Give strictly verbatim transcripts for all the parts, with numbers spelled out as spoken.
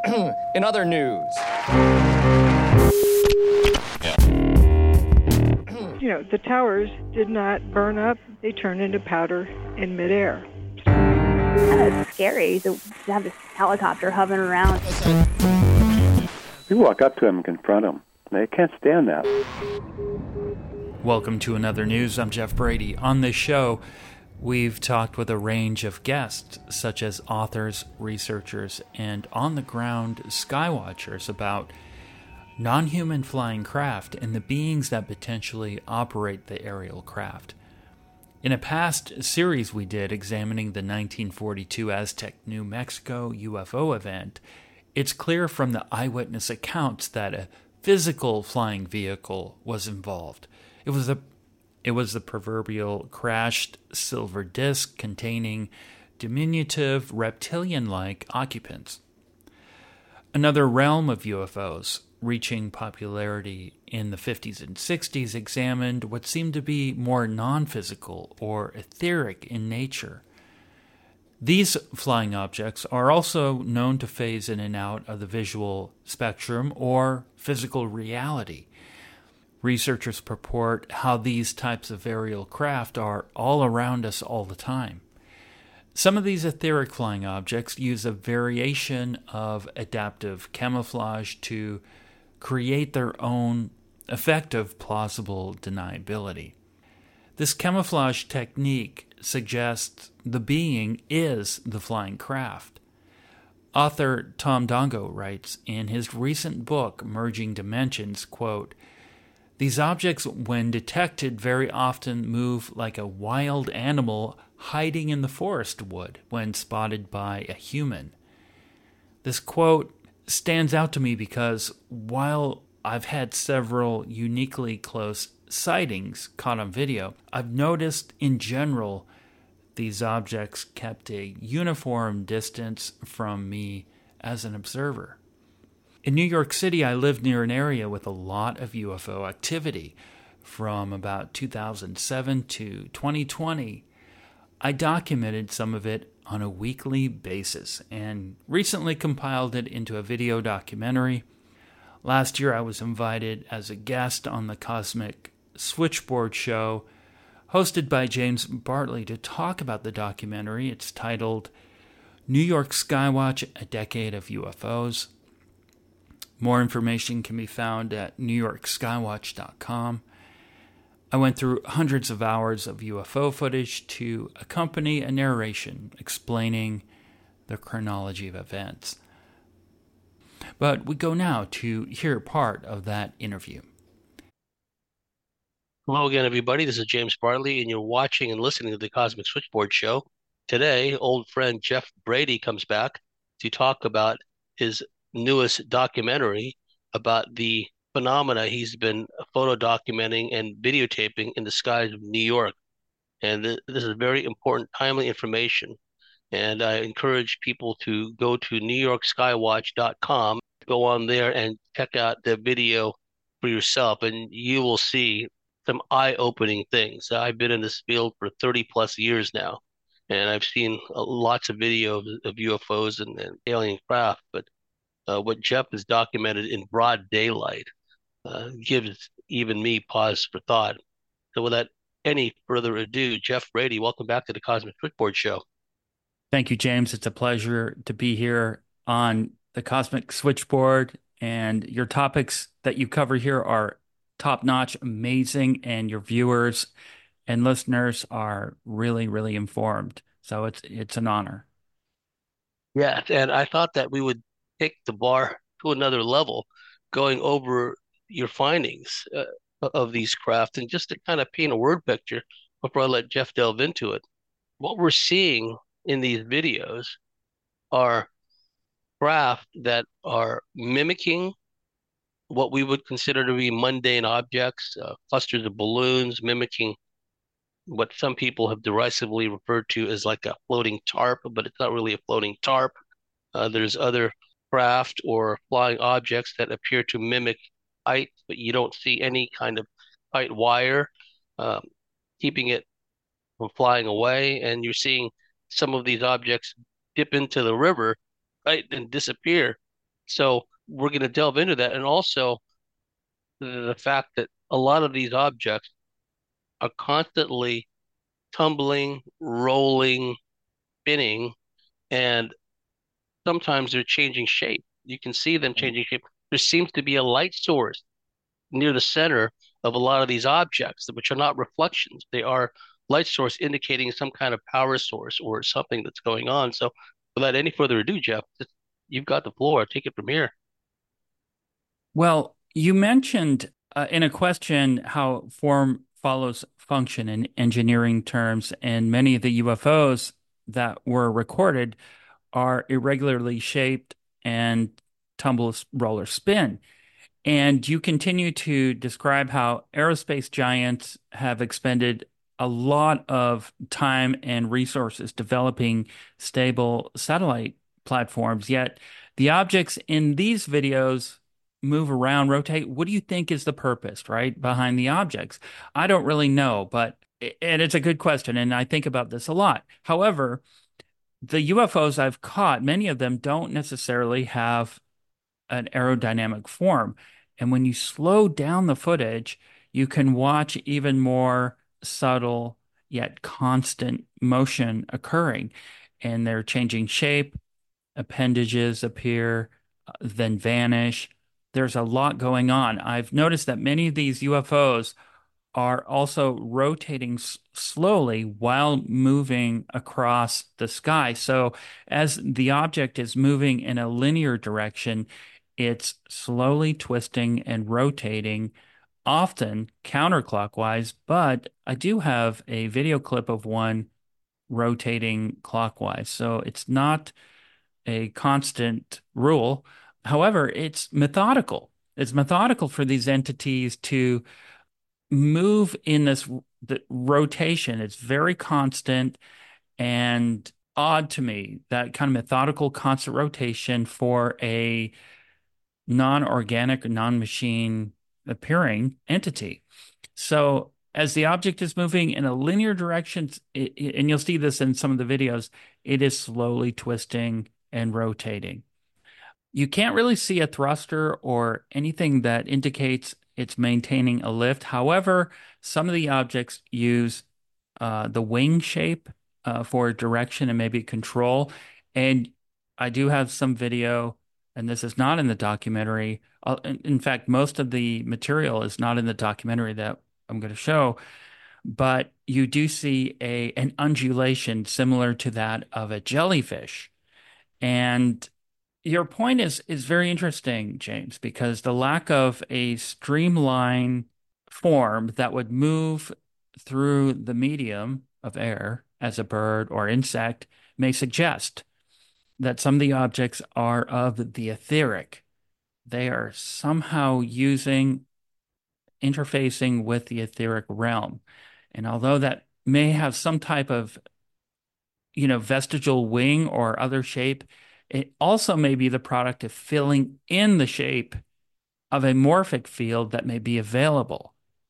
In other news. You know, the towers did not burn up. They turned into powder in midair. Uh, it's scary to, to have this helicopter hovering around. You walk up to them and confront them. They can't stand that. Welcome to Another News. I'm Jeff Brady. On this show, we've talked with a range of guests, such as authors, researchers, and on-the-ground skywatchers about non-human flying craft and the beings that potentially operate the aerial craft. In a past series we did examining the nineteen forty-two Aztec, New Mexico U F O event, it's clear from the eyewitness accounts that a physical flying vehicle was involved. It was a It was the proverbial crashed silver disc containing diminutive reptilian-like occupants. Another realm of U F Os, reaching popularity in the fifties and sixties, examined what seemed to be more non-physical or etheric in nature. These flying objects are also known to phase in and out of the visual spectrum or physical reality. Researchers purport how these types of aerial craft are all around us all the time. Some of these etheric flying objects use a variation of adaptive camouflage to create their own effective plausible deniability. This camouflage technique suggests the being is the flying craft. Author Tom Dongo writes in his recent book, Merging Dimensions, quote, "These objects, when detected, very often move like a wild animal hiding in the forest would when spotted by a human." This quote stands out to me because while I've had several uniquely close sightings caught on video, I've noticed in general these objects kept a uniform distance from me as an observer. In New York City, I lived near an area with a lot of U F O activity. From about two thousand seven to twenty twenty, I documented some of it on a weekly basis and recently compiled it into a video documentary. Last year, I was invited as a guest on the Cosmic Switchboard show, hosted by James Bartley, to talk about the documentary. It's titled New York Skywatch, A Decade of U F Os. More information can be found at new york skywatch dot com. I went through hundreds of hours of U F O footage to accompany a narration explaining the chronology of events. But we go now to hear part of that interview. Hello again, everybody. This is James Bartley, and you're watching and listening to the Cosmic Switchboard show. Today, old friend Jeff Brady comes back to talk about his newest documentary about the phenomena he's been photo documenting and videotaping in the skies of New York. And th- this is very important, timely information. And I encourage people to go to new york skywatch dot com, go on there and check out the video for yourself, and you will see some eye-opening things. I've been in this field for thirty plus years now, and I've seen uh, lots of video of, of U F Os and, and alien craft, but uh, what Jeff has documented in broad daylight uh, gives even me pause for thought. So without any further ado, Jeff Brady, welcome back to the Cosmic Switchboard show. Thank you, James. It's a pleasure to be here on the Cosmic Switchboard, and your topics that you cover here are top-notch, amazing, and your viewers and listeners are really, really informed. So it's it's an honor. Yeah, and I thought that we would take the bar to another level, going over your findings uh, of these craft, and just to kind of paint a word picture before I let Jeff delve into it. What we're seeing in these videos are craft that are mimicking what we would consider to be mundane objects, uh, clusters of balloons, mimicking what some people have derisively referred to as like a floating tarp, but it's not really a floating tarp. Uh, there's other craft or flying objects that appear to mimic kite, but you don't see any kind of kite wire um, keeping it from flying away. And you're seeing some of these objects dip into the river, right, and disappear. So we're going to delve into that. And also the, the fact that a lot of these objects are constantly tumbling, rolling, spinning, and sometimes they're changing shape. You can see them changing shape. There seems to be a light source near the center of a lot of these objects, which are not reflections. They are light source indicating some kind of power source or something that's going on. So without any further ado, Jeff, you've got the floor. Take it from here. Well, you mentioned uh, in a question how form follows function in engineering terms, and many of the U F Os that were recorded are irregularly shaped and tumble, roll, or spin. And you continue to describe how aerospace giants have expended a lot of time and resources developing stable satellite platforms, yet the objects in these videos move around, rotate. What do you think is the purpose, right, behind the objects? I don't really know, but and it's a good question, and I think about this a lot. However, the U F Os I've caught, many of them don't necessarily have an aerodynamic form. And when you slow down the footage, you can watch even more subtle yet constant motion occurring. And they're changing shape, appendages appear, uh, then vanish. There's a lot going on. I've noticed that many of these U F Os are also rotating s- slowly while moving across the sky. So as the object is moving in a linear direction, it's slowly twisting and rotating, often counterclockwise. But I do have a video clip of one rotating clockwise. So it's not a constant rule. However, it's methodical. It's methodical for these entities to move in this the rotation. It's very constant and odd to me, that kind of methodical, constant rotation for a non-organic, non-machine appearing entity. So as the object is moving in a linear direction, it, it- and you'll see this in some of the videos, it is slowly twisting and rotating. You can't really see a thruster or anything that indicates it's maintaining a lift. However, some of the objects use uh, the wing shape uh, for direction and maybe control. And I do have some video, and this is not in the documentary. Uh, in, in fact, most of the material is not in the documentary that I'm going to show, but you do see a an undulation similar to that of a jellyfish. And your point is is very interesting, James, because the lack of a streamline form that would move through the medium of air as a bird or insect may suggest that some of the objects are of the etheric. They are somehow using, interfacing with the etheric realm. And although that may have some type of, you know, vestigial wing or other shape, it also may be the product of filling in the shape of a morphic field that may be available.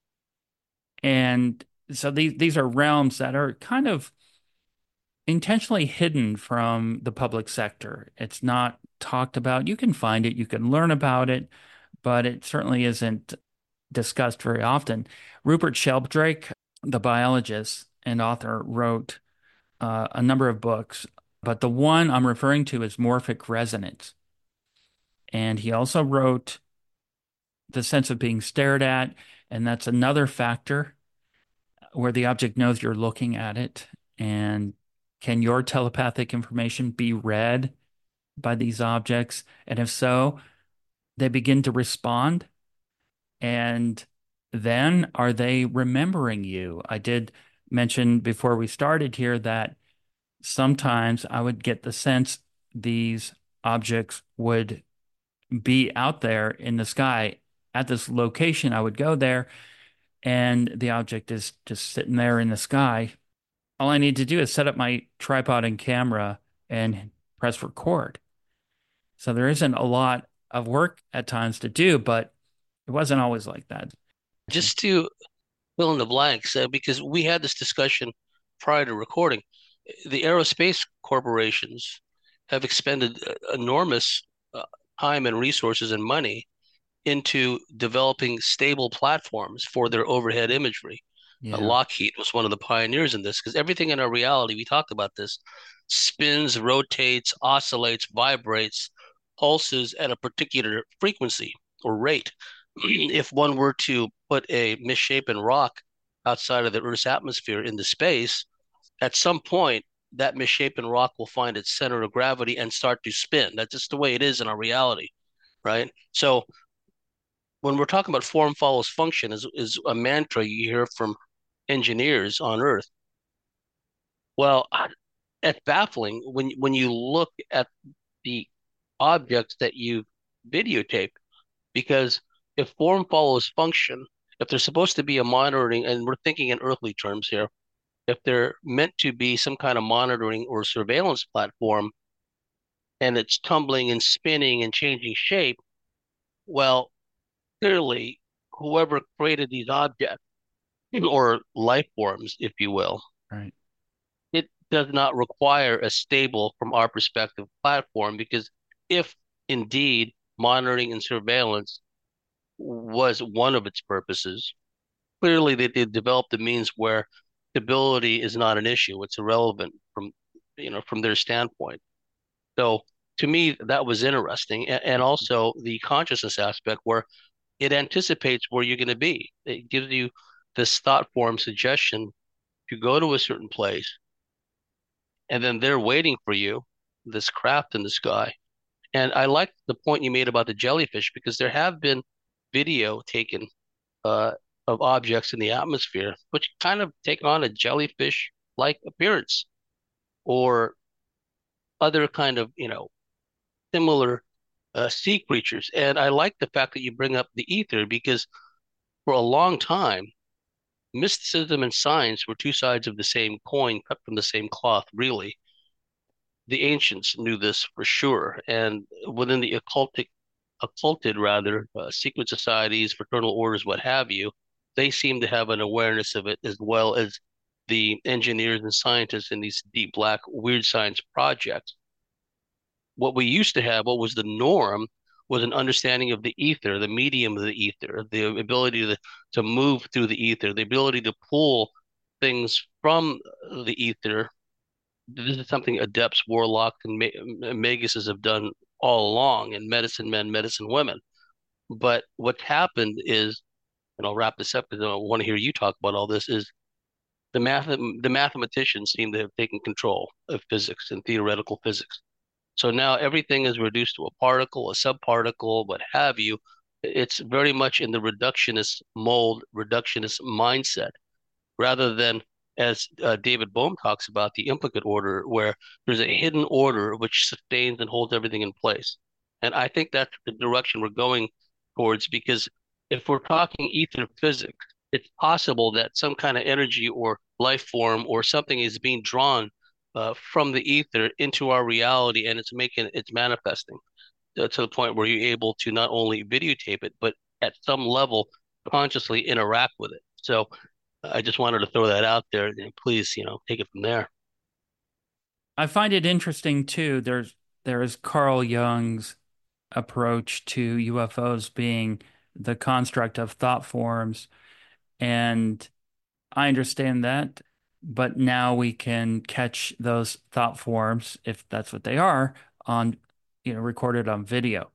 And so these these are realms that are kind of intentionally hidden from the public sector. It's not talked about. You can find it, you can learn about it, but it certainly isn't discussed very often. Rupert Sheldrake, the biologist and author, wrote uh, a number of books, but the one I'm referring to is Morphic Resonance. And he also wrote The Sense of Being Stared At, and that's another factor where the object knows you're looking at it. And can your telepathic information be read by these objects? And if so, they begin to respond. And then are they remembering you? I did mention before we started here that sometimes I would get the sense these objects would be out there in the sky at this location. I would go there and the object is just sitting there in the sky. All I need to do is set up my tripod and camera and press record. So there isn't a lot of work at times to do, but it wasn't always like that. Just to fill in the blanks, uh, because we had this discussion prior to recording, the aerospace corporations have expended uh, enormous uh, time and resources and money into developing stable platforms for their overhead imagery. Uh, Yeah. Lockheed was one of the pioneers in this because everything in our reality, we talked about this, spins, rotates, oscillates, vibrates, pulses at a particular frequency or rate. If one were to put a misshapen rock outside of the Earth's atmosphere into space, at some point, that misshapen rock will find its center of gravity and start to spin. That's just the way it is in our reality, right? So when we're talking about form follows function is, is a mantra you hear from engineers on Earth. Well, it's baffling when when you look at the objects that you videotape, because if form follows function, if there's supposed to be a monitoring, and we're thinking in earthly terms here, if they're meant to be some kind of monitoring or surveillance platform, and it's tumbling and spinning and changing shape, well, clearly, whoever created these objects or life forms, if you will, Right. it does not require a stable, from our perspective, platform, because if indeed monitoring and surveillance was one of its purposes, clearly they did develop the means where stability is not an issue. It's irrelevant from, you know, from their standpoint. So to me, that was interesting. And, and also the consciousness aspect where it anticipates where you're going to be. It gives you this thought form suggestion to go to a certain place, and then they're waiting for you, this craft in the sky. And I like the point you made about the jellyfish, because there have been video taken uh, of objects in the atmosphere which kind of take on a jellyfish-like appearance, or other kind of, you know, similar uh, sea creatures. And I like the fact that you bring up the ether, because for a long time, mysticism and science were two sides of the same coin, cut from the same cloth, really. The ancients knew this for sure. And within the occultic, occulted rather, uh, secret societies, fraternal orders, what have you, they seem to have an awareness of it, as well as the engineers and scientists in these deep black weird science projects. What we used to have, what was the norm, was an understanding of the ether, the medium of the ether, the ability to, to move through the ether, the ability to pull things from the ether. This is something adepts, warlocks, and maguses have done all along, and medicine men, medicine women. But what's happened is, and I'll wrap this up because I want to hear you talk about all this, is the math the mathematicians seem to have taken control of physics and theoretical physics. So now everything is reduced to a particle, a subparticle, what have you. It's very much in the reductionist mold, reductionist mindset, rather than, as uh, David Bohm talks about, the implicate order, where there's a hidden order which sustains and holds everything in place. And I think that's the direction we're going towards, because if we're talking ether physics, it's possible that some kind of energy or life form or something is being drawn uh, from the ether into our reality, and it's making it's manifesting uh, to the point where you're able to not only videotape it, but at some level consciously interact with it. So I just wanted to throw that out there, and please, you know, take it from there. I find it interesting too. There's there is Carl Jung's approach to U F Os being the construct of thought forms, and I understand that, but now we can catch those thought forms, if that's what they are, on, you know, recorded on video.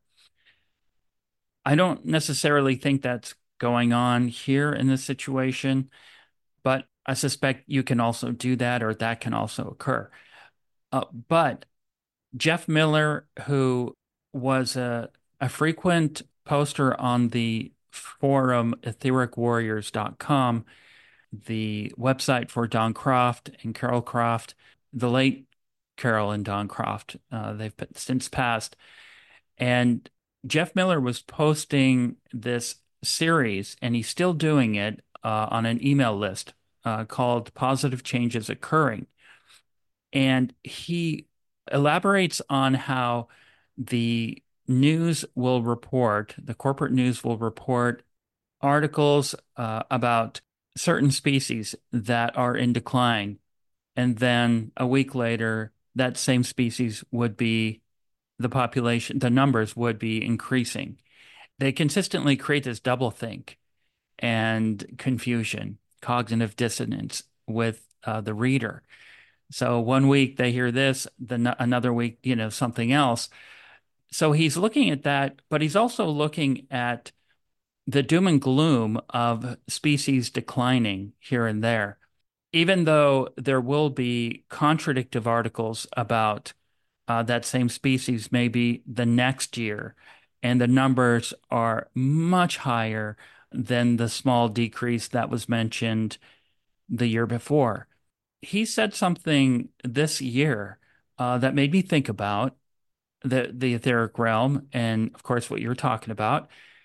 I don't necessarily think that's going on here in this situation, but I suspect you can also do that, or that can also occur. Uh, but Jeff Miller, who was a, a frequent poster on the forum etheric warriors dot com, the website for Don Croft and Carol Croft, the late Carol and Don Croft, uh, they've since passed. And Jeff Miller was posting this series, and he's still doing it uh, on an email list uh, called Positive Changes Occurring. And he elaborates on how the news will report, the corporate news will report articles uh, about certain species that are in decline. And then a week later, that same species would be the population, the numbers would be increasing. They consistently create this doublethink and confusion, cognitive dissonance with uh, the reader. So one week they hear this, then another week, you know, something else. So he's looking at that, but he's also looking at the doom and gloom of species declining here and there. Even though there will be contradictive articles about uh, that same species maybe the next year, and the numbers are much higher than the small decrease that was mentioned the year before. He said something this year uh, that made me think about the, the etheric realm, and of course, what you're talking about,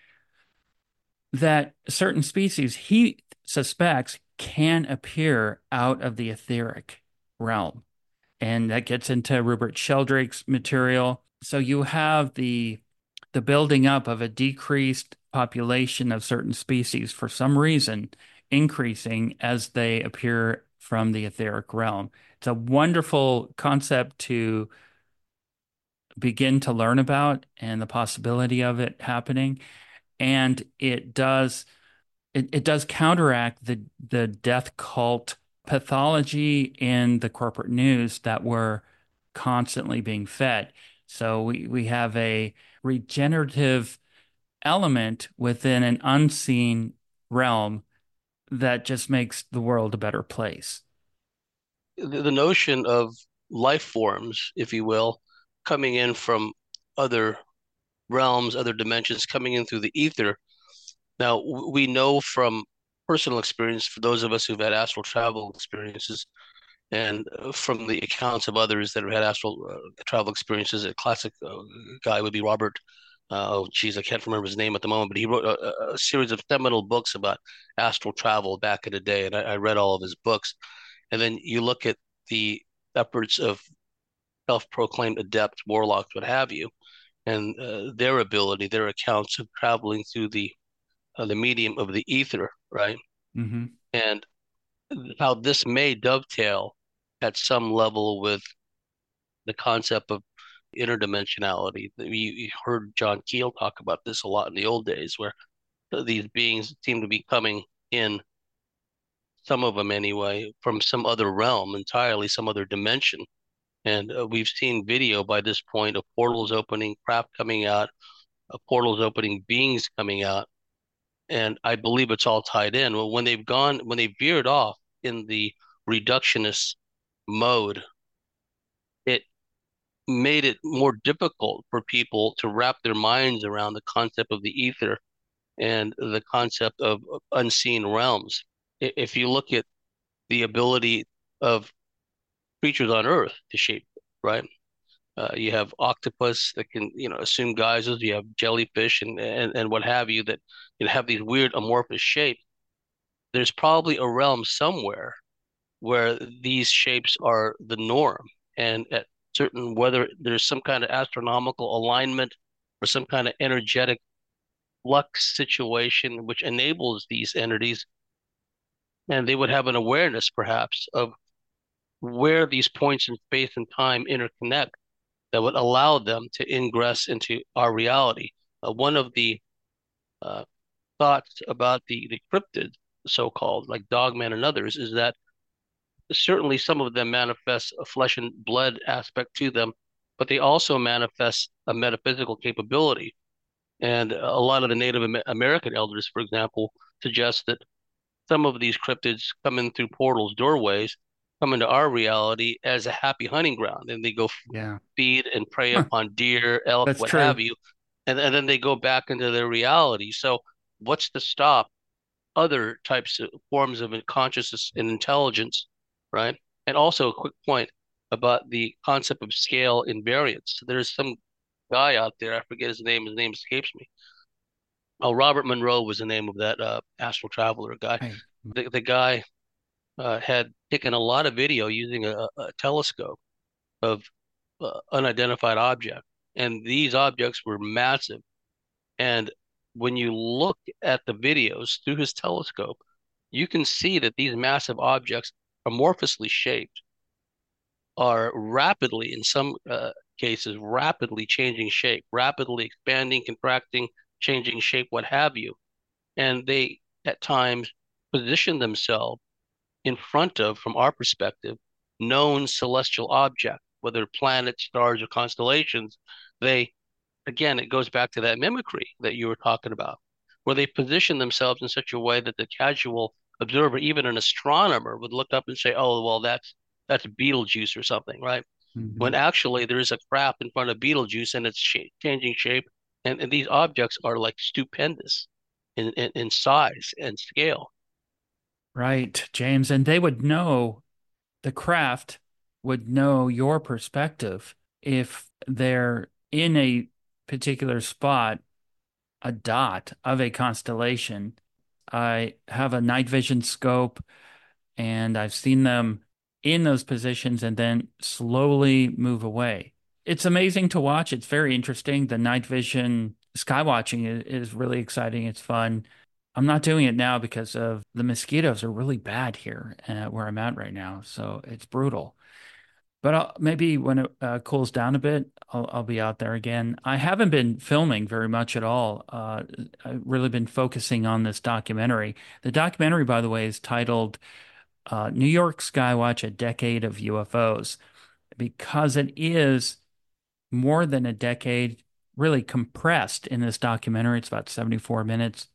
that certain species he suspects can appear out of the etheric realm. And that gets into Rupert Sheldrake's material. So you have the the building up of a decreased population of certain species for some reason increasing as they appear from the etheric realm. It's a wonderful concept to begin to learn about and the possibility of it happening. And it does it, it does counteract the the death cult pathology in the corporate news that we're constantly being fed. So we, we have a regenerative element within an unseen realm that just makes the world a better place. The, the notion of life forms, if you will, coming in from other realms, other dimensions, coming in through the ether. Now, we know from personal experience, for those of us who've had astral travel experiences, and uh, from the accounts of others that have had astral uh, travel experiences, a classic uh, guy would be Robert. Uh, oh, geez, I can't remember his name at the moment, but he wrote a, a series of seminal books about astral travel back in the day, and I, I read all of his books. And then you look at the efforts of self-proclaimed adepts, warlocks, what have you, and uh, their ability, their accounts of traveling through the uh, the medium of the ether, right? Mm-hmm. And how this may dovetail at some level with the concept of interdimensionality. You, you heard John Keel talk about this a lot in the old days, where these beings seem to be coming in, some of them anyway, from some other realm entirely, some other dimension. And uh, we've seen video by this point of portals opening, craft coming out, uh, portals opening, beings coming out. And I believe it's all tied in. Well, when they've gone, when they veered off in the reductionist mode, it made it more difficult for people to wrap their minds around the concept of the ether and the concept of unseen realms. If you look at the ability of creatures on Earth to shape, right? Uh, you have octopus that can, you know, assume guises. You have jellyfish and, and, and what have you that you know, have these weird amorphous shapes. There's probably a realm somewhere where these shapes are the norm, and at certain whether there's some kind of astronomical alignment or some kind of energetic flux situation which enables these entities, and they would have an awareness perhaps of where these points in space and time interconnect that would allow them to ingress into our reality. Uh, one of the uh, thoughts about the, the cryptids, so-called, like Dogman and others, is that certainly some of them manifest a flesh and blood aspect to them, but they also manifest a metaphysical capability. And a lot of the Native American elders, for example, suggest that some of these cryptids come in through portals, doorways, come into our reality as a happy hunting ground, and they go yeah. feed and prey Huh. upon deer, elk, That's what true. have you, and, and then they go back into their reality. So what's to stop other types of forms of consciousness and intelligence, right? And also a quick point about the concept of scale invariance. There's some guy out there, I forget his name, his name escapes me. Oh, Robert Monroe was the name of that uh, astral traveler guy. Hey. The, the guy uh, had taken a lot of video using a, a telescope of uh, unidentified object, and these objects were massive. And when you look at the videos through his telescope, you can see that these massive objects are amorphously shaped. are rapidly, in some uh, cases, rapidly changing shape, rapidly expanding, contracting, changing shape, what have you. And they, at times, position themselves in front of, from our perspective, known celestial objects, whether planets, stars, or constellations. They, again, it goes back to that mimicry that you were talking about, where they position themselves in such a way that the casual observer, even an astronomer, would look up and say, "Oh, well, that's that's Betelgeuse or something," right? Mm-hmm. When actually there is a craft in front of Betelgeuse and it's sh- changing shape, and, and these objects are like stupendous in, in, in size and scale. Right, James. And they would know, the craft would know your perspective if they're in a particular spot, a dot of a constellation. I have a night vision scope and I've seen them in those positions and then slowly move away. It's amazing to watch. It's very interesting. The night vision sky watching is, is really exciting. It's fun. I'm not doing it now because of the mosquitoes are really bad here uh, where I'm at right now. So it's brutal. But I'll, maybe when it uh, cools down a bit, I'll, I'll be out there again. I haven't been filming very much at all. Uh, I've really been focusing on this documentary. The documentary, by the way, is titled uh, New York Skywatch: A Decade of U F Os, because it is more than a decade, really compressed in this documentary. It's about seventy-four minutes.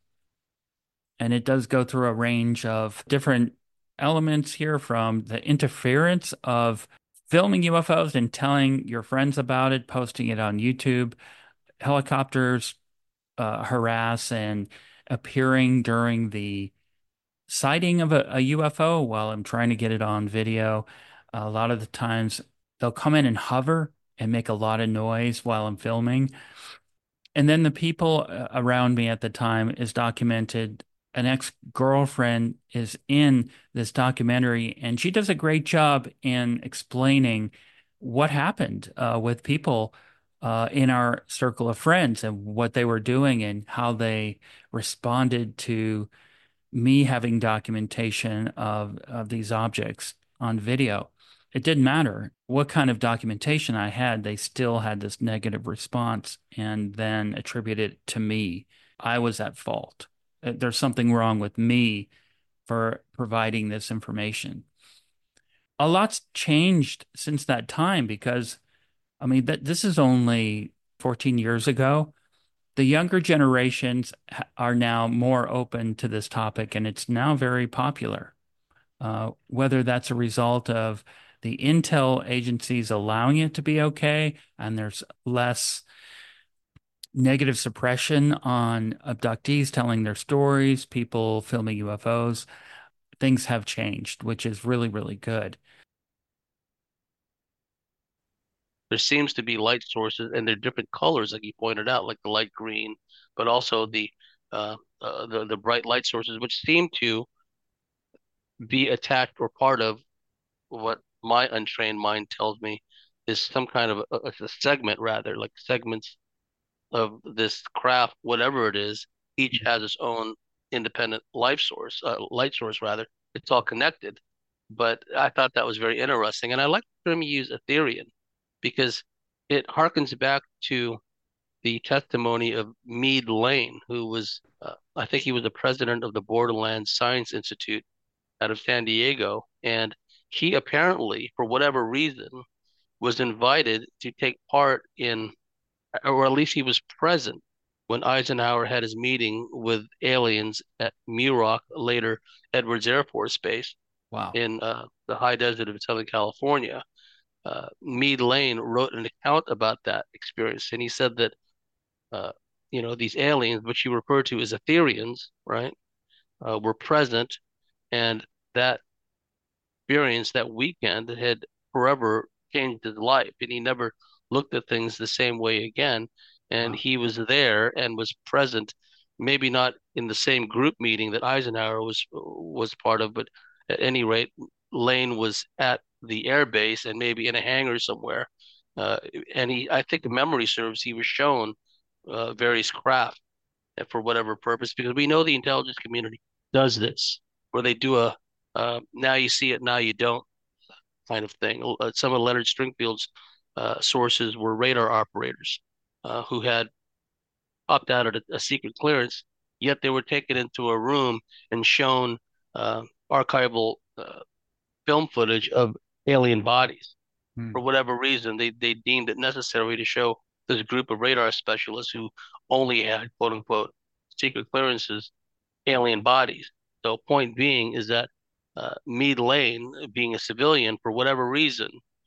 And it does go through a range of different elements here, from the interference of filming U F Os and telling your friends about it, posting it on YouTube, helicopters uh, harass and appearing during the sighting of a, a U F O while I'm trying to get it on video. A lot of the times they'll come in and hover and make a lot of noise while I'm filming. And then the people uh, around me at the time is documented. An ex-girlfriend is in this documentary, and she does a great job in explaining what happened uh, with people uh, in our circle of friends and what they were doing and how they responded to me having documentation of, of these objects on video. It didn't matter what kind of documentation I had, they still had this negative response and then attributed it to me. I was at fault. There's something wrong with me for providing this information. A lot's changed since that time because, I mean, that this is only fourteen years ago. The younger generations are now more open to this topic, and it's now very popular. Uh, whether that's a result of the intel agencies allowing it to be okay, and there's less negative suppression on abductees telling their stories, people filming U F Os, things have changed, which is really, really good. There seems to be light sources, and they're different colors, like you pointed out, like the light green, but also the uh, uh, the the bright light sources, which seem to be attached or part of what my untrained mind tells me is some kind of a, a segment, rather, like segments of this craft, whatever it is. Each has its own independent life source, uh, light source, rather. It's all connected. But I thought that was very interesting, and I like the term you use, Etherian, because it harkens back to the testimony of Meade Lane, who was, uh, I think he was the president of the Borderlands Science Institute out of San Diego. And he apparently, for whatever reason, was invited to take part in, or at least he was present when Eisenhower had his meeting with aliens at Muroc, later Edwards Air Force Base Wow. in uh, the high desert of Southern California. Uh, Meade Lane wrote an account about that experience, and he said that uh, you know, these aliens, which you refer to as Etherians, right, uh, were present, and that experience, that weekend, had forever changed his life, and he never looked at things the same way again. And Wow. he was there and was present, maybe not in the same group meeting that Eisenhower was was part of, but at any rate, Lane was at the air base and maybe in a hangar somewhere. Uh, and he, I think, if memory serves, he was shown uh, various craft for whatever purpose, because we know the intelligence community does this, where they do a uh, now you see it, now you don't kind of thing. Uh, some of Leonard Stringfield's uh, sources were radar operators uh, who had opted out of a, a secret clearance, yet they were taken into a room and shown uh, archival uh, film footage of alien bodies. Hmm. For whatever reason, they, they deemed it necessary to show this group of radar specialists who only had quote unquote secret clearances alien bodies. So, point being is that uh, Meade Lane, being a civilian, for whatever reason,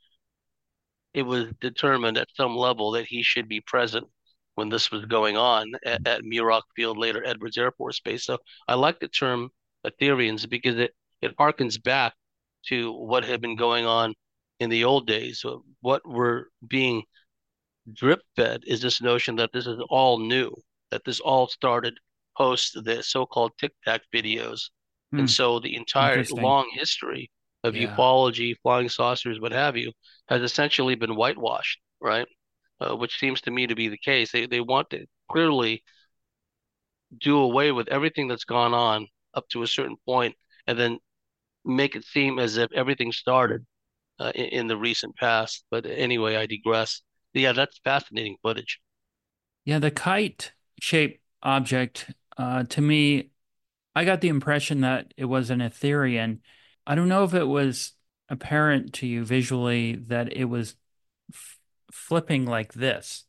it was determined at some level that he should be present when this was going on at, at Muroc Field, later Edwards Air Force Base. So I like the term Etherians because it, it harkens back to what had been going on in the old days. So what we're being drip fed is this notion that this is all new, that this all started post the so-called Tic Tac videos. Hmm. And so the entire Interesting. long history of Yeah. ufology, flying saucers, what have you, has essentially been whitewashed, right? Uh, which seems to me to be the case. They they want to clearly do away with everything that's gone on up to a certain point, and then make it seem as if everything started uh, in, in the recent past. But anyway, I digress. Yeah, that's fascinating footage. Yeah, the kite-shaped object, uh, to me, I got the impression that it was an Etherian. I don't know if it was apparent to you visually that it was f flipping like this.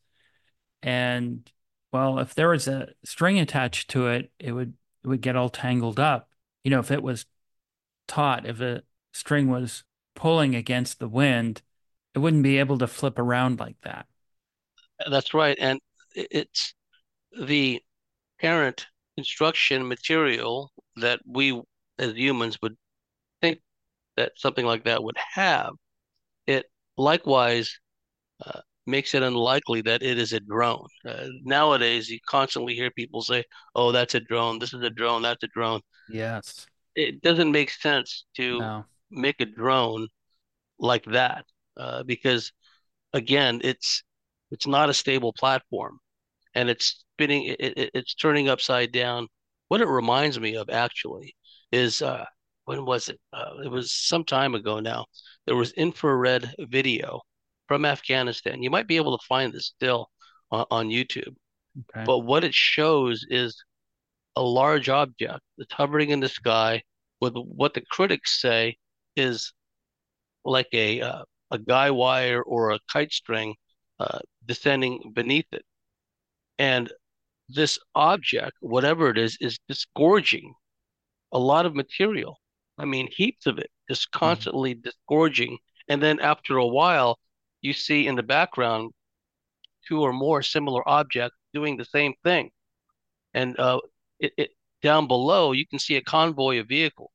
And well, if there was a string attached to it, it would it would get all tangled up. You know, if it was taut, if a string was pulling against the wind, it wouldn't be able to flip around like that. That's right, and it's the parent construction material that we as humans would think that something like that would have. It likewise uh, makes it unlikely that it is a drone. Uh, nowadays, you constantly hear people say, "Oh, that's a drone. This is a drone. That's a drone." Yes. It doesn't make sense to No. make a drone like that uh, because, again, it's it's not a stable platform, and it's spinning. It, it, it's turning upside down. What it reminds me of actually is uh, when was it? Uh, it was some time ago now. There was infrared video from Afghanistan. You might be able to find this still on, on YouTube. Okay. But what it shows is a large object that's hovering in the sky with what the critics say is like a uh, a guy wire or a kite string uh, descending beneath it. And this object, whatever it is, is disgorging a lot of material. I mean, heaps of it, just Mhm. constantly disgorging. And then after a while, you see in the background two or more similar objects doing the same thing. And uh, it, it down below, you can see a convoy of vehicles.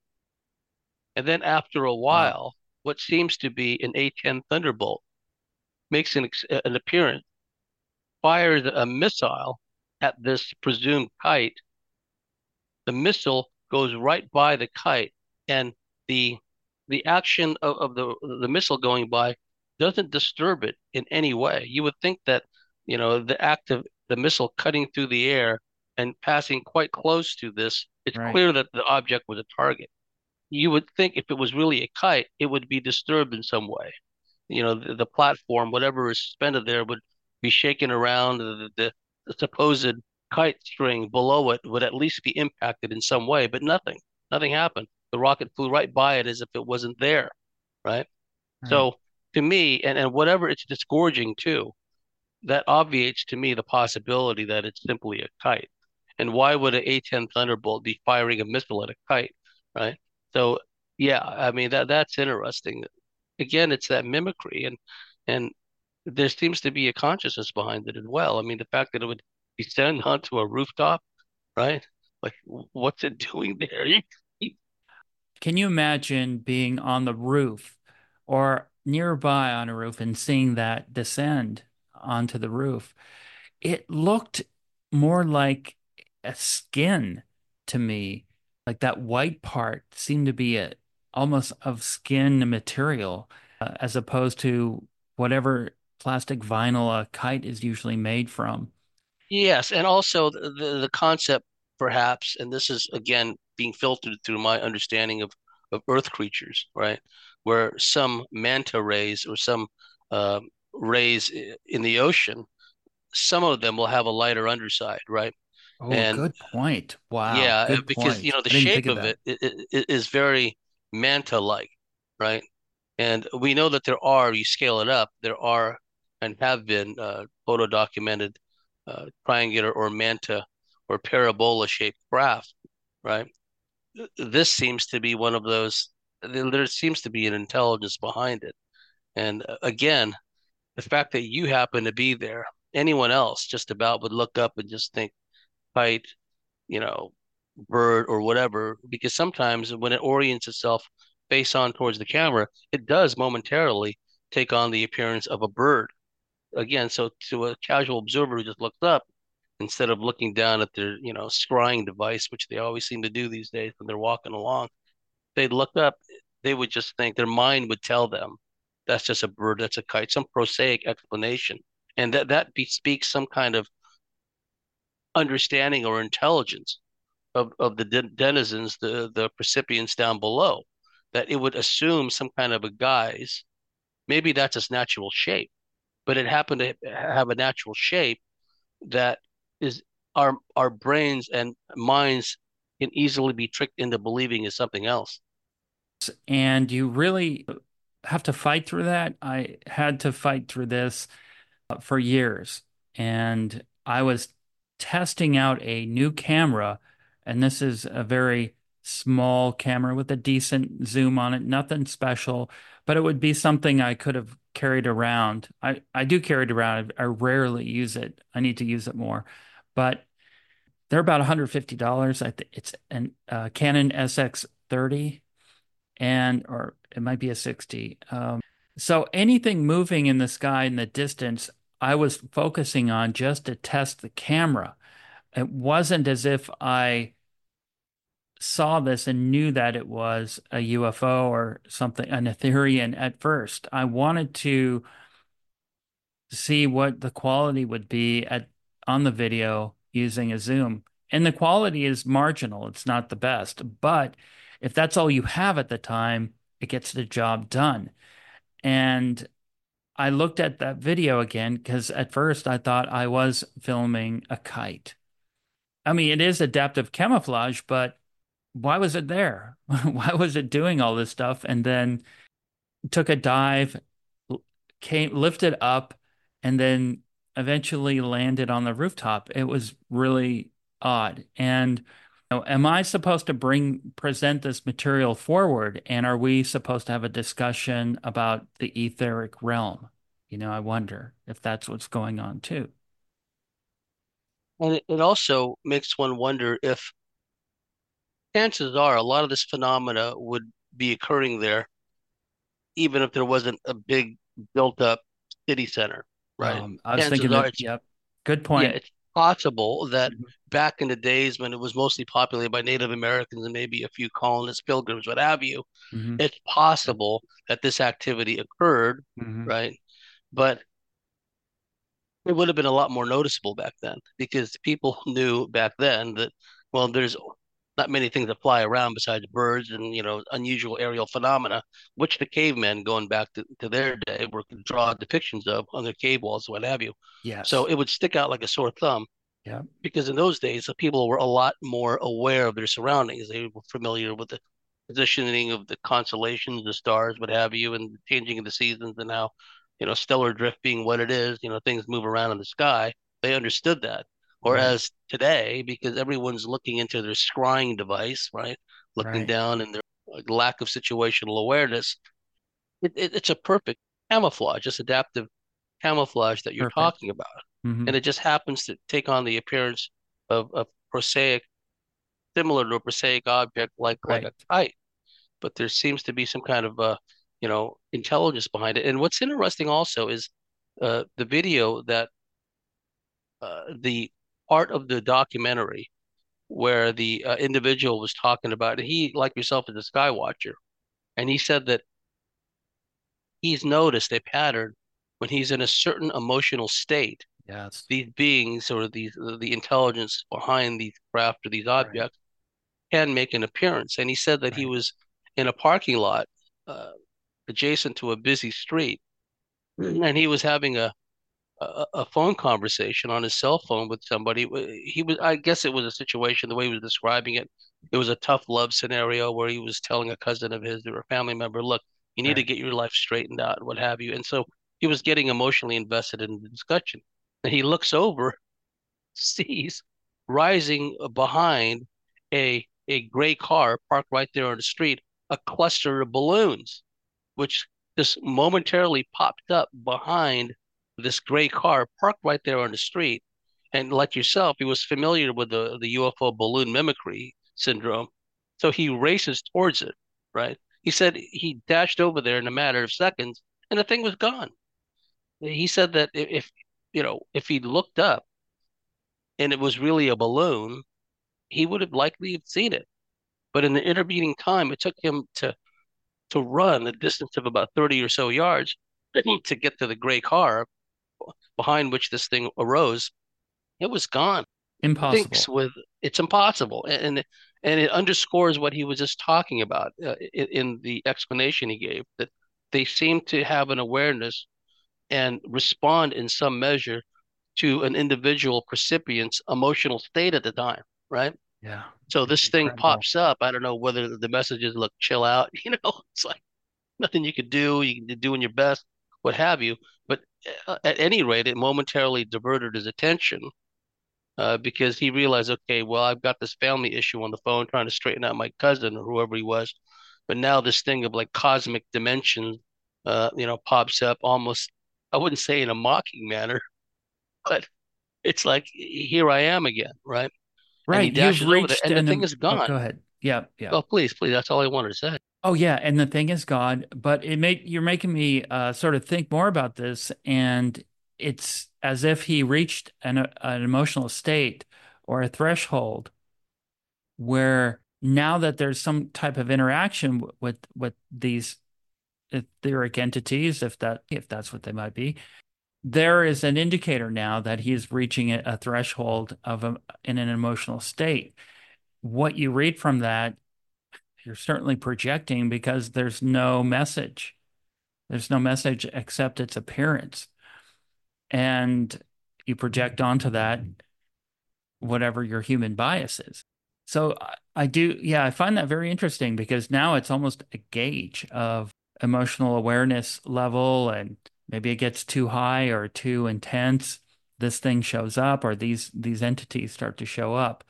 And then after a Wow. while, what seems to be an A ten Thunderbolt makes an, an appearance, fires a missile at this presumed kite. The missile goes right by the kite, and the the action of, of the the missile going by doesn't disturb it in any way. You would think that, you know, the act of the missile cutting through the air and passing quite close to this, it's Right. clear that the object was a target. You would think if it was really a kite, it would be disturbed in some way. You know, the, the platform, whatever is suspended there, would be shaken around. The, the, the supposed kite string below it would at least be impacted in some way, but nothing. Nothing happened. The rocket flew right by it as if it wasn't there, right? Right. So to me, and, and whatever it's disgorging to, that obviates to me the possibility that it's simply a kite. And why would an A ten Thunderbolt be firing a missile at a kite, right? So yeah, I mean that that's interesting. Again, it's that mimicry, and and there seems to be a consciousness behind it as well. I mean, the fact that it would descend onto a rooftop, right? Like, what's it doing there? Can you imagine being on the roof or nearby on a roof and seeing that descend onto the roof? It looked more like a skin to me. Like that white part seemed to be a almost of skin material, uh, as opposed to whatever plastic vinyl a kite is usually made from. Yes, and also the, the the concept, perhaps, and this is again being filtered through my understanding of of Earth creatures, right? where some manta rays or some uh, rays in the ocean, some of them will have a lighter underside, right? Oh, And good point. Wow, yeah, good because you point. know the I didn't think shape of of that. it, it, it is very manta-like, right? And we know that there are, you scale it up, there are and have been uh, photo documented uh, triangular or manta or parabola shaped craft, right? This seems to be one of those. There seems to be an intelligence behind it. And uh, again, the fact that you happen to be there, anyone else just about would look up and just think kite, you know, bird or whatever, because sometimes when it orients itself face on towards the camera, it does momentarily take on the appearance of a bird. Again, so to a casual observer who just looks up, instead of looking down at their, you know, scrying device, which they always seem to do these days when they're walking along, they'd look up, they would just think their mind would tell them that's just a bird, that's a kite, some prosaic explanation. And that that bespeaks some kind of understanding or intelligence of, of the denizens, the, the recipients down below, that it would assume some kind of a guise. Maybe that's its natural shape, but it happened to have a natural shape that is our our brains and minds can easily be tricked into believing is something else. And you really have to fight through that. I had to fight through this uh, for years. And I was testing out a new camera, and this is a very small camera with a decent zoom on it, nothing special, but it would be something I could have carried around. I, I do carry it around. I rarely use it. I need to use it more. But they're about one hundred fifty dollars. I think it's an uh, Canon S X thirty and or it might be a sixty. Um, so anything moving in the sky in the distance, I was focusing on just to test the camera. It wasn't as if I saw this and knew that it was a U F O or something, an Etherian at first. I wanted to see what the quality would be at on the video using a zoom. And the quality is marginal. It's not the best. But if that's all you have at the time, it gets the job done. And I looked at that video again because at first I thought I was filming a kite. I mean, it is adaptive camouflage, but why was it there? Why was it doing all this stuff? And then took a dive, came lifted up, and then eventually landed on the rooftop. It was really odd. And you know, am I supposed to bring present this material forward? And are we supposed to have a discussion about the etheric realm? You know, I wonder if that's what's going on too. And it, it also makes one wonder if chances are a lot of this phenomena would be occurring there, even if there wasn't a big built up city center, right? Um, I was Chances thinking are that, it's, yep, good yeah, point. it's possible that Mhm. back in the days when it was mostly populated by Native Americans and maybe a few colonists, pilgrims, what have you, Mhm. it's possible that this activity occurred, Mhm. right? But it would have been a lot more noticeable back then because people knew back then that, well, there's not many things that fly around besides birds and, you know, unusual aerial phenomena, which the cavemen going back to, to their day were draw depictions of on their cave walls, what have you. So Yes. it would stick out like a sore thumb Yep. because in those days, the people were a lot more aware of their surroundings. They were familiar with the positioning of the constellations, the stars, what have you, and the changing of the seasons and how, you know, stellar drift being what it is, you know, things move around in the sky. They understood that. Right. Whereas today, because everyone's looking into their scrying device, right, looking Right. down and their lack of situational awareness, it, it, it's a perfect camouflage, just adaptive camouflage that you're Perfect. talking about. Hmm. And it just happens to take on the appearance of a prosaic, similar to a prosaic object like like Right. a kite. But there seems to be some kind of uh, you know, intelligence behind it. And what's interesting also is uh, the video that uh, the part of the documentary where the uh, individual was talking about it. He, like yourself, is a sky watcher, and he said that he's noticed a pattern when he's in a certain emotional state. Yes. These beings or these the intelligence behind these craft or these Right. objects can make an appearance. And he said that he Right. was in a parking lot. Uh, adjacent to a busy street, and he was having a a, a phone conversation on his cell phone with somebody. He was, I guess it was a situation, the way he was describing it, it was a tough love scenario where he was telling a cousin of his or a family member, look, you need right. to get your life straightened out, what have you. And so he was getting emotionally invested in the discussion. And he looks over, sees rising behind a a gray car parked right there on the street, a cluster of balloons, which just momentarily popped up behind this gray car parked right there on the street. And like yourself, he was familiar with the, the U F O balloon mimicry syndrome. So he races towards it, right? He said he dashed over there in a matter of seconds and the thing was gone. He said that if, you know, if he looked up and it was really a balloon, he would have likely have seen it. But in the intervening time, it took him to to run a distance of about thirty or so yards to get to the gray car behind which this thing arose. It was gone. Impossible. Thinks with it's impossible, and and it underscores what he was just talking about uh, in, in the explanation he gave, that they seem to have an awareness and respond in some measure to an individual recipient's emotional state at the time, right? Yeah. So this Incredible. thing pops up. I don't know whether the message is, look, chill out. You know, it's like nothing you could do. You can doing your best, what have you. But at any rate, it momentarily diverted his attention uh, because he realized, okay, well, I've got this family issue on the phone trying to straighten out my cousin or whoever he was. But now this thing of like cosmic dimension, uh, you know, pops up almost, I wouldn't say in a mocking manner, but it's like, here I am again, right? Right. And he dashes You've over there, reached and the an, thing is gone. Oh, go ahead. Yeah, yeah. Well, please, please. That's all I wanted to say. Oh, yeah, and the thing is gone. But it made you're making me uh, sort of think more about this, and it's as if he reached an an emotional state or a threshold where now that there's some type of interaction with with these etheric entities, if that if that's what they might be, there is an indicator now that he is reaching a, a threshold of a, in an emotional state. What you read from that, you're certainly projecting because there's no message. There's no message except its appearance. And you project onto that whatever your human bias is. So I, I do, yeah, I find that very interesting because now it's almost a gauge of emotional awareness level, and maybe it gets too high or too intense. This thing shows up, or these these entities start to show up.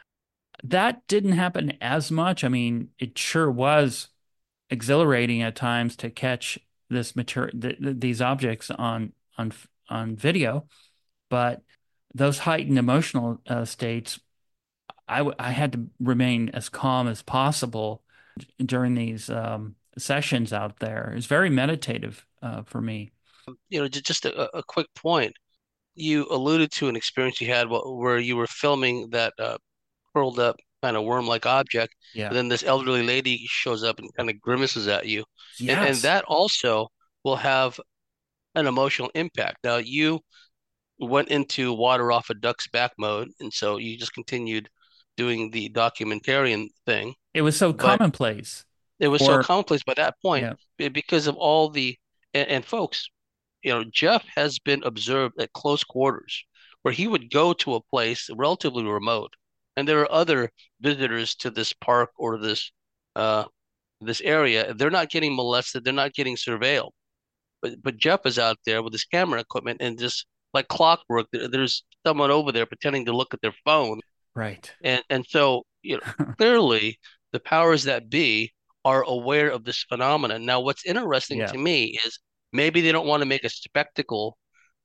That didn't happen as much. I mean, it sure was exhilarating at times to catch this material, th- th- these objects on on on video, but those heightened emotional uh, states, I, w- I had to remain as calm as possible during these um, sessions out there. It's very meditative uh, for me. You know, just a, a quick point. You alluded to an experience you had where you were filming that uh, curled up kind of worm-like object. Yeah. And then this elderly lady shows up and kind of grimaces at you. Yes. And, and that also will have an emotional impact. Now, you went into water off a duck's back mode, and so you just continued doing the documentarian thing. It was so commonplace. It was or, so commonplace by that point yeah. because of all the, and, and folks, you know, Jeff has been observed at close quarters where he would go to a place relatively remote, and there are other visitors to this park or this uh, this area. They're not getting molested. They're not getting surveilled. But but Jeff is out there with his camera equipment, and just like clockwork, there's someone over there pretending to look at their phone. Right. And and so, you know, clearly the powers that be are aware of this phenomenon. Now, what's interesting yeah. to me is maybe they don't want to make a spectacle.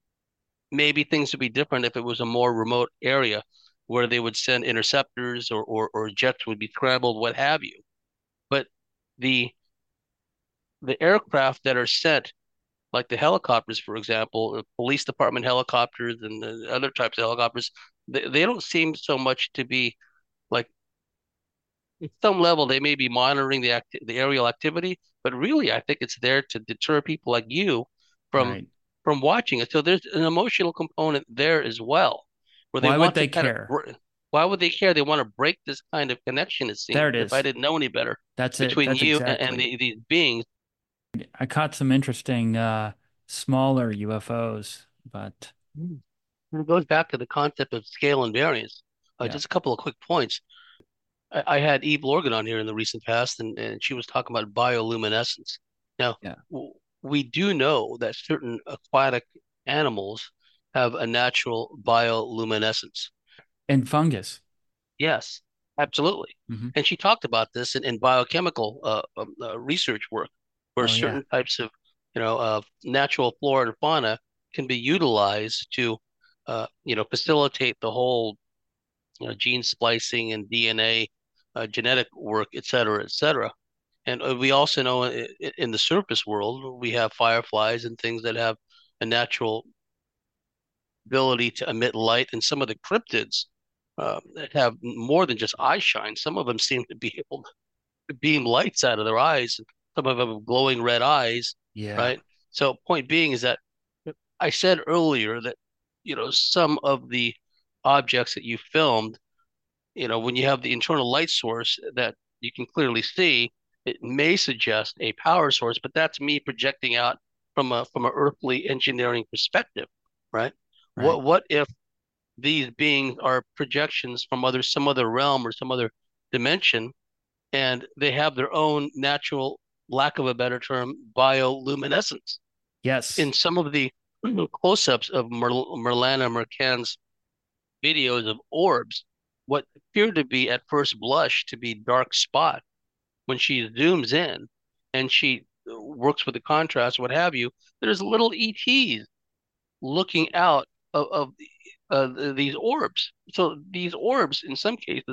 Maybe things would be different if it was a more remote area where they would send interceptors or, or, or jets would be scrambled, what have you. But the the aircraft that are sent, like the helicopters, for example, the police department helicopters and the other types of helicopters, they, they don't seem so much to be like, at some level, they may be monitoring the act- the aerial activity, but really, I think it's there to deter people like you from right. from watching it. So there's an emotional component there as well, where they why want would they to kind care? Of, why would they care? They want to break this kind of connection. It seems. There it is. If I didn't know any better, that's between it. That's you exactly. and the, these beings. I caught some interesting uh, smaller U F Os, but Mm. It goes back to the concept of scale and variance. Uh, yeah, just a couple of quick points. I, I had Eve Lorgan on here in the recent past, and, and she was talking about bioluminescence. Now, yeah, w- we do know that certain aquatic animals have a natural bioluminescence. and fungus. Yes, absolutely. Hmm. And she talked about this in, in biochemical uh, um, uh, research work, where Oh yeah, certain types of, you know, uh, natural flora and fauna can be utilized to, uh, you know, facilitate the whole, you know, gene splicing and D N A, uh, genetic work, et cetera, et cetera. And uh, we also know in, in the surface world, we have fireflies and things that have a natural ability to emit light, and some of the cryptids uh, that have more than just eye shine. Some of them seem to be able to beam lights out of their eyes. Some of them have glowing red eyes, yeah. right? So, point being is that I said earlier that you know some of the objects that you filmed, you know, when you have the internal light source that you can clearly see, it may suggest a power source, but that's me projecting out from a from an earthly engineering perspective, right? Right. What what if these beings are projections from other some other realm or some other dimension, and they have their own natural, lack of a better term, bioluminescence? Yes. In some of the close-ups of Mer Merlana Mercan's videos of orbs, what appear to be at first blush to be dark spot, when she zooms in and she works with the contrast, what have you, there's little E Ts looking out of, of uh, these orbs. So these orbs, in some cases,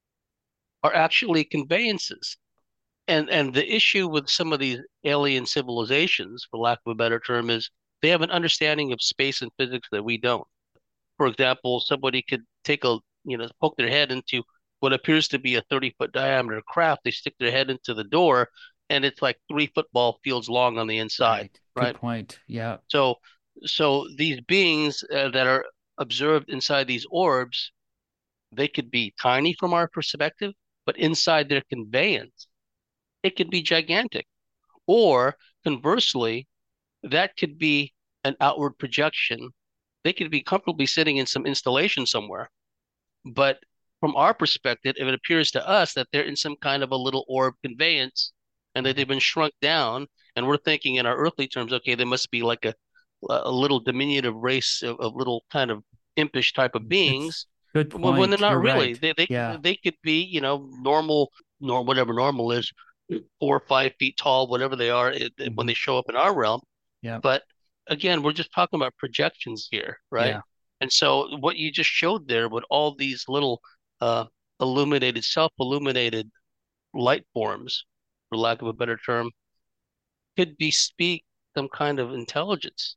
are actually conveyances. And and the issue with some of these alien civilizations, for lack of a better term, is they have an understanding of space and physics that we don't. For example, somebody could take a, you know, poke their head into what appears to be a thirty foot diameter craft. They stick their head into the door, and it's like three football fields long on the inside, Right. Good right? point. Yeah. So, so these beings uh, that are observed inside these orbs, they could be tiny from our perspective, but inside their conveyance, it could be gigantic. Or conversely, that could be an outward projection. They could be comfortably sitting in some installation somewhere. But from our perspective, if it appears to us that they're in some kind of a little orb conveyance and that they've been shrunk down, and we're thinking in our earthly terms, okay, they must be like a a little diminutive race of, of little kind of impish type of It's beings, good when, when they're point. You're not really. right. They they Yeah. they could be, you know, normal, nor whatever normal is, four or five feet tall, whatever they are, it, it- when Hmm. they show up in our realm. Yeah. But again, we're just talking about projections here, right? Yeah. And so what you just showed there with all these little uh, illuminated, self-illuminated light forms, for lack of a better term, could be speak some kind of intelligence.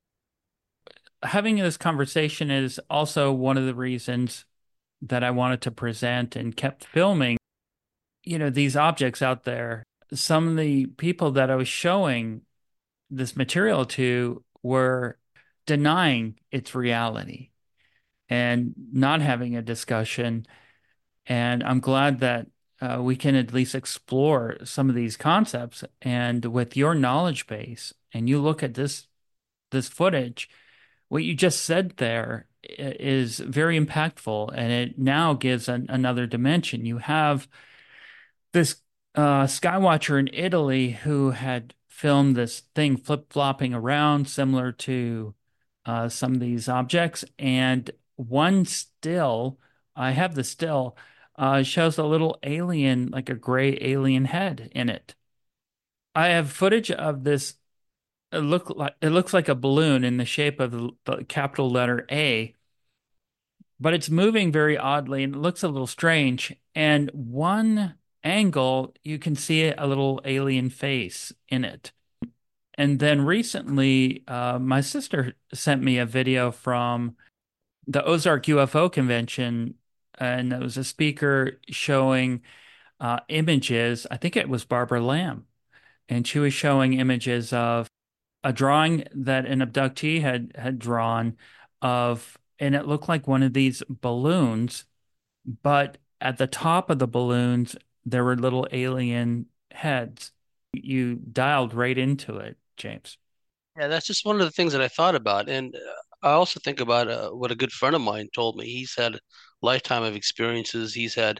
Having this conversation is also one of the reasons that I wanted to present and kept filming, you know, these objects out there. Some of the people that I was showing this material to were denying its reality and not having a discussion. And I'm glad that uh, we can at least explore some of these concepts. And with your knowledge base, and you look at this this footage, what you just said there is very impactful, and it now gives an, another dimension. You have this uh, Skywatcher in Italy who had filmed this thing flip-flopping around, similar to uh, some of these objects, and one still, I have the still, uh, shows a little alien, like a gray alien head in it. I have footage of this. It look like it looks like a balloon in the shape of the, the capital letter A, but it's moving very oddly and it looks a little strange. And one angle, you can see a little alien face in it. And then recently, uh, my sister sent me a video from the Ozark U F O convention, and it was a speaker showing uh, images. I think it was Barbara Lamb, and she was showing images of a drawing that an abductee had had drawn of, and it looked like one of these balloons, but at the top of the balloons there were little alien heads. You dialed right into it, James. Yeah, that's just one of the things that I thought about. And uh, I also think about uh, what a good friend of mine told me. He's had a lifetime of experiences. He's had,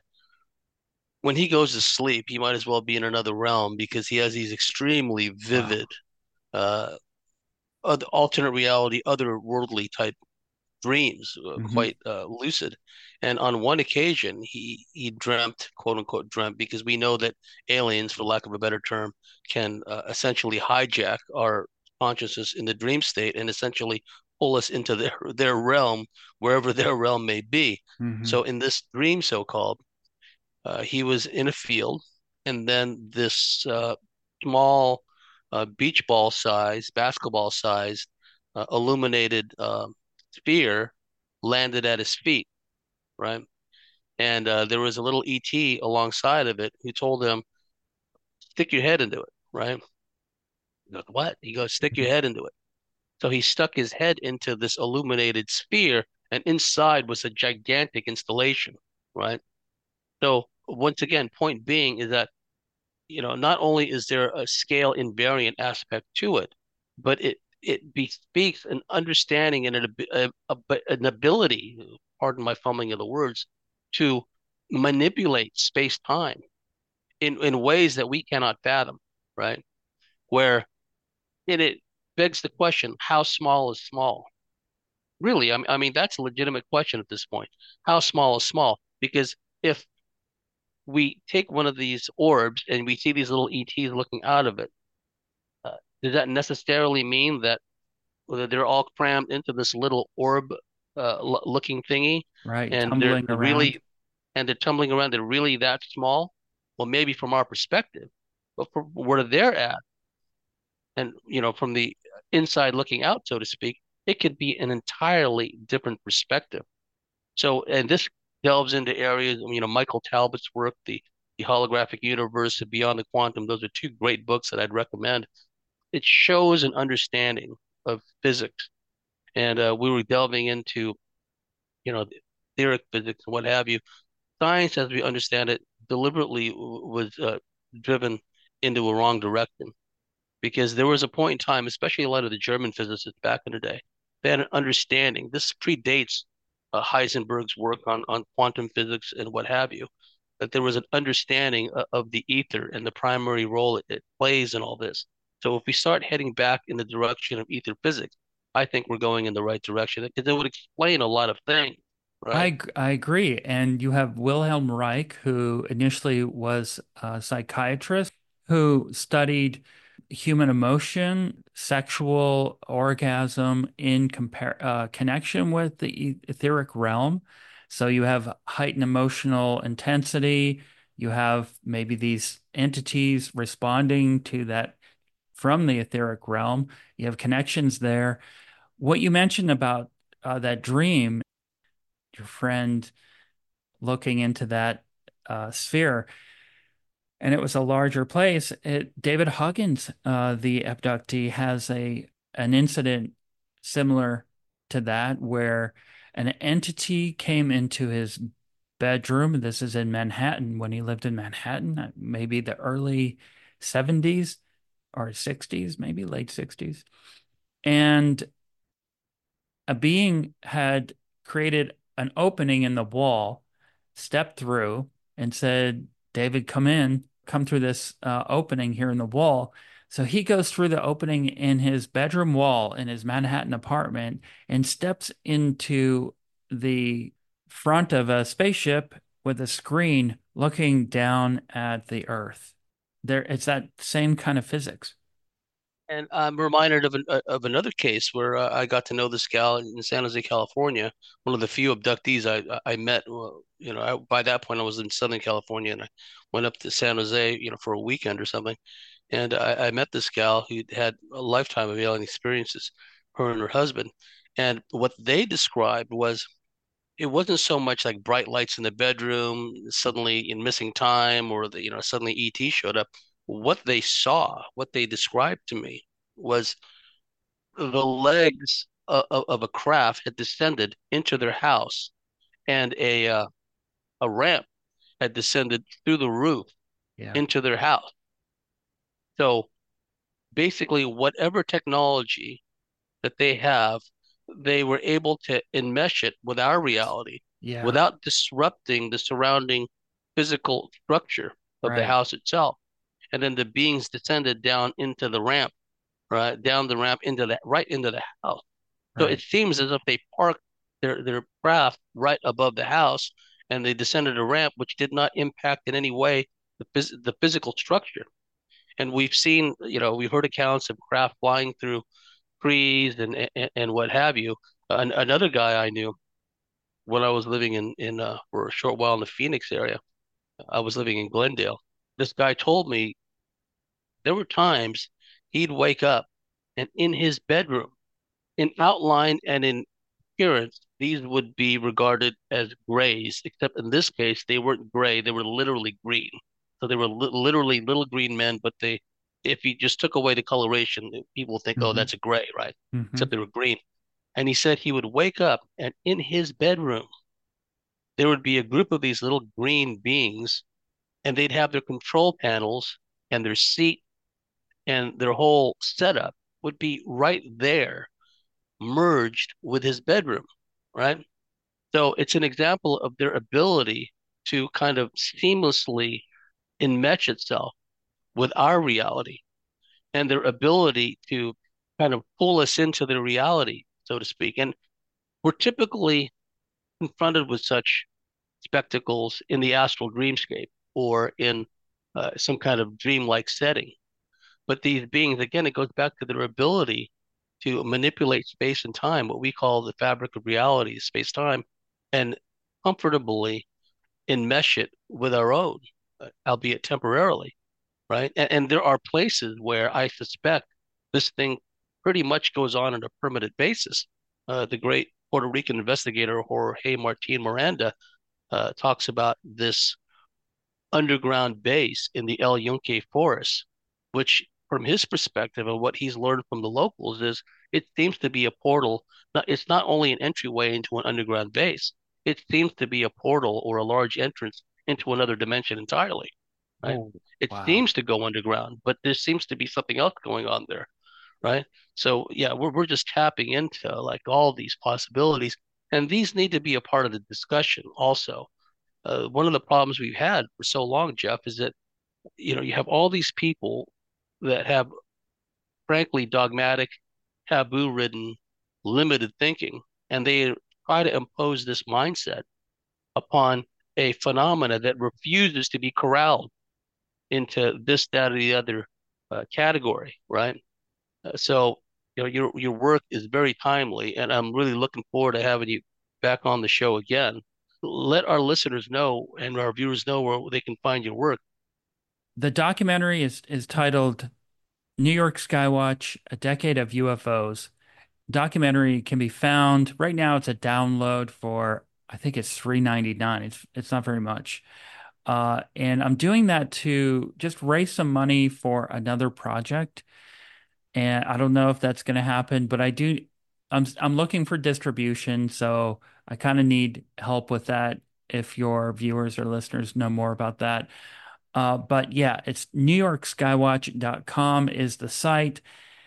when he goes to sleep, he might as well be in another realm because he has these extremely Wow. vivid, uh, other, alternate reality, otherworldly type dreams, uh, Hmm. quite uh, lucid. And on one occasion, he he dreamt, quote unquote, dreamt, because we know that aliens, for lack of a better term, can uh, essentially hijack our consciousness in the dream state and essentially pull us into their their realm, wherever their realm may be. Hmm. So in this dream, so-called, uh, he was in a field, and then this uh, small uh, beach ball size, basketball size, uh, illuminated uh, sphere landed at his feet, right? And uh, there was a little E T alongside of it who told him, "Stick your head into it," right? He goes, "What?" He goes, "Stick your head into it." So he stuck his head into this illuminated sphere, and inside was a gigantic installation, right? So once again, point being is that you know, not only is there a scale invariant aspect to it, but it it bespeaks an understanding and an, a, a, an ability, pardon my fumbling of the words, to manipulate space-time in, in ways that we cannot fathom, right? Where it, it begs the question, how small is small? Really, I mean, I mean, that's a legitimate question at this point. How small is small? Because if we take one of these orbs and we see these little E Ts looking out of it, Uh, does that necessarily mean that whether they're all crammed into this little orb uh, l- looking thingy Right. and they're Tumbling around. really and they're tumbling around, they're really that small? Well, maybe from our perspective, but from where they're at, and you know, from the inside looking out, so to speak, it could be an entirely different perspective. So, and this delves into areas, you know, Michael Talbot's work, the the holographic universe and Beyond the Quantum. Those are two great books that I'd recommend. It shows an understanding of physics. And uh, we were delving into, you know, theoric physics and what have you. Science, as we understand it, deliberately w- was uh, driven into a wrong direction because there was a point in time, especially a lot of the German physicists back in the day, they had an understanding. This predates uh, Heisenberg's work on, on quantum physics and what have you, that there was an understanding of, of the ether and the primary role it, it plays in all this. So if we start heading back in the direction of ether physics, I think we're going in the right direction because it would explain a lot of things, I, right? ag- I agree. And you have Wilhelm Reich, who initially was a psychiatrist who studied human emotion, sexual orgasm in compar uh, connection with the e- etheric realm. So you have heightened emotional intensity. You have maybe these entities responding to that from the etheric realm. You have connections there. What you mentioned about uh, that dream, your friend looking into that uh, sphere, and it was a larger place. It, David Huggins, uh, the abductee, has a an incident similar to that where an entity came into his bedroom. This is in Manhattan when he lived in Manhattan, uh, maybe the early seventies or sixties, maybe late sixties. And a being had created an opening in the wall, stepped through, and said, David, come in, come through this uh, opening here in the wall. So he goes through the opening in his bedroom wall in his Manhattan apartment and steps into the front of a spaceship with a screen looking down at the Earth. There, it's that same kind of physics. And I'm reminded of an, uh, of another case where uh, I got to know this gal in San Jose, California, one of the few abductees I I met. Well, you know, I, by that point I was in Southern California, and I went up to San Jose, you know, for a weekend or something. And I, I met this gal who had a lifetime of alien experiences, her and her husband. And what they described was it wasn't so much like bright lights in the bedroom, suddenly in missing time, or the, you know, suddenly E T showed up. What they saw, what they described to me was the legs of, of a craft had descended into their house, and a uh, a ramp had descended through the roof Yeah. into their house. So basically, whatever technology that they have, they were able to enmesh it with our reality Yeah. without disrupting the surrounding physical structure of the Right. house itself. And then the beings descended down into the ramp, right? Down the ramp into that, right into the house. So Right. it seems as if they parked their, their craft right above the house and they descended a ramp, which did not impact in any way the, phys- the physical structure. And we've seen, you know, we've heard accounts of craft flying through trees and, and, and what have you. An, another guy I knew when I was living in, in uh, for a short while in the Phoenix area, I was living in Glendale. This guy told me there were times he'd wake up and in his bedroom, in outline and in appearance, these would be regarded as grays, except in this case, they weren't gray, they were literally green. So they were li- literally little green men, but they, if you just took away the coloration, people think, oh, Mm-hmm. that's a gray, right? Mm-hmm. Except they were green. And he said he would wake up and in his bedroom, there would be a group of these little green beings, and they'd have their control panels and their seat and their whole setup would be right there, merged with his bedroom, right? So it's an example of their ability to kind of seamlessly enmesh itself with our reality and their ability to kind of pull us into their reality, so to speak. And we're typically confronted with such spectacles in the astral dreamscape or in uh, some kind of dreamlike setting. But these beings, again, it goes back to their ability to manipulate space and time, what we call the fabric of reality, space time, and comfortably enmesh it with our own, uh, albeit temporarily, right? And, and there are places where I suspect this thing pretty much goes on on a permanent basis. Uh, the great Puerto Rican investigator Jorge Martin Miranda uh, talks about this underground base in the El Yunque forest, which from his perspective and what he's learned from the locals is it seems to be a portal. Not, it's not only an entryway into an underground base, it seems to be a portal or a large entrance into another dimension entirely, right? Oh, It wow. seems to go underground, but there seems to be something else going on there, right? So yeah, we're we're just tapping into like all these possibilities, and these need to be a part of the discussion also. Uh, one of the problems we've had for so long, Jeff, is that you know you have all these people that have frankly dogmatic, taboo-ridden, limited thinking, and they try to impose this mindset upon a phenomena that refuses to be corralled into this, that, or the other uh, category, right? Uh, so you know your your work is very timely, and I'm really looking forward to having you back on the show again. Let our listeners know and our viewers know where they can find your work. The documentary is is titled New York Skywatch: A Decade of U F Os. Documentary can be found right now. It's a download for I think it's three ninety-nine. It's it's not very much. Uh, and I'm doing that to just raise some money for another project. And I don't know if that's going to happen, but I do. I'm I'm looking for distribution, so I kind of need help with that. If your viewers or listeners know more about that, uh, but yeah, it's new york skywatch dot com is the site,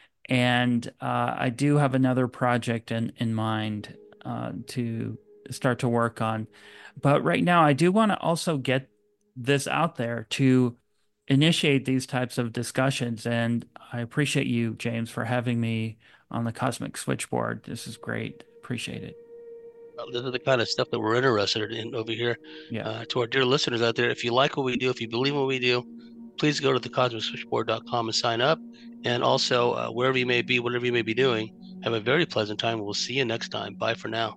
and uh, I do have another project in in mind uh, to start to work on. But right now, I do want to also get this out there to initiate these types of discussions. And I appreciate you, James, for having me on the Cosmic Switchboard. This is great. Appreciate it. Well, this is the kind of stuff that we're interested in over here. Yeah. Uh, to our dear listeners out there, if you like what we do, if you believe what we do, please go to the cosmic switchboard dot com and sign up. And also, uh, wherever you may be, whatever you may be doing, have a very pleasant time. We'll see you next time. Bye for now.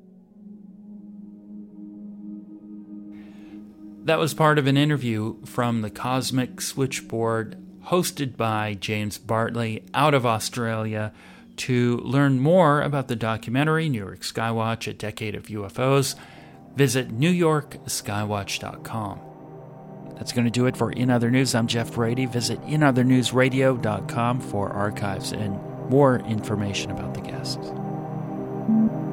That was part of an interview from the Cosmic Switchboard, hosted by James Bartley out of Australia. To learn more about the documentary, New York Skywatch: A Decade of U F Os, visit new york skywatch dot com. That's going to do it for In Other News. I'm Jeff Brady. Visit in other news radio dot com for archives and more information about the guests.